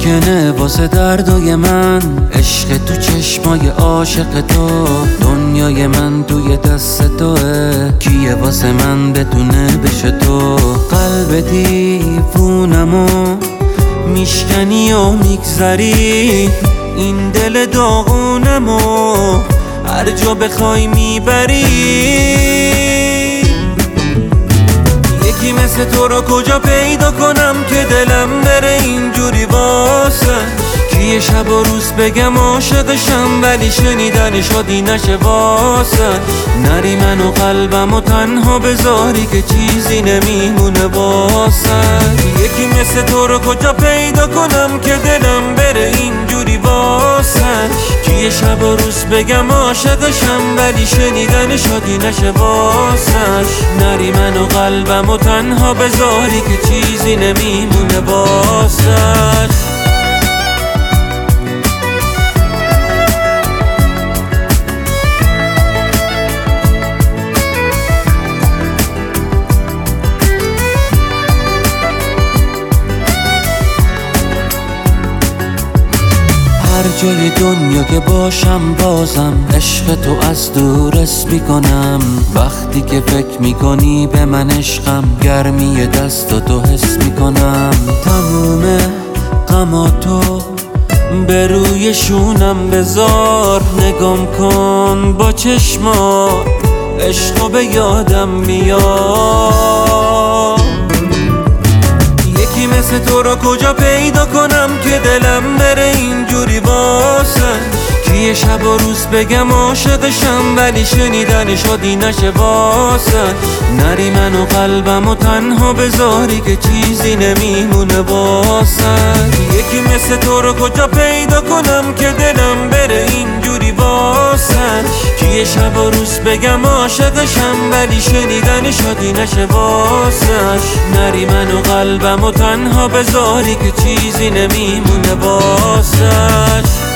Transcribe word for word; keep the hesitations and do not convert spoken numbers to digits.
ممکنه واسه دردای من عشق تو چشمای عاشق تو، دنیای من توی دست توه، کیه واسه من بتونه بشه تو؟ قلب دیوونمو میشکنی و میگذری، این دل داغونمو هر جا بخوای میبری. یکی مثل تو رو کجا پیدا کنم که دلم بره اینجوری واسش؟ کیه شب و روز بگم عاشقشم ولی شنیدن شادی نشه واسش؟ نری من و قلبم و تنها بذاری که چیزی نمیمونه واسش. یکی مثل تو رو کجا پیدا کنم که دلم بره اینجوری واسش؟ کیه شب و روز بگم عاشقشم ولی شنیدن شادی نشه واسش؟ نری من و قلبم و تنها بذاری که چیزی نمیمونه واسش. هر جای دنیا که باشم بازم عشق تو از دور حس میکنم. وقتی که فکر میکنی به من عشقم گرمی دست تو حس میکنم. تموم غماتو به روی شونم بذار، نگام کن با چشمات عشقو به یادم میاد. یکی مثل تو رو کجا پیدا کنم که دلم بره اینجوری واسش؟ کیه شب و روز بگم عاشقشم ولی شنیدن شادی نشه واسش؟ نری من و قلبم و تنها بذاری که چیزی نمیمونه واسش. یکی مثل تو رو کجا پیدا کنم که دلم بره اینجوری واسش؟ کیه شب و روز بگم عاشقشم ولی شنیدن شادی نشه واسش؟ نری من و قلبم و تنها بذاری که چیزی نمیمونه واسش.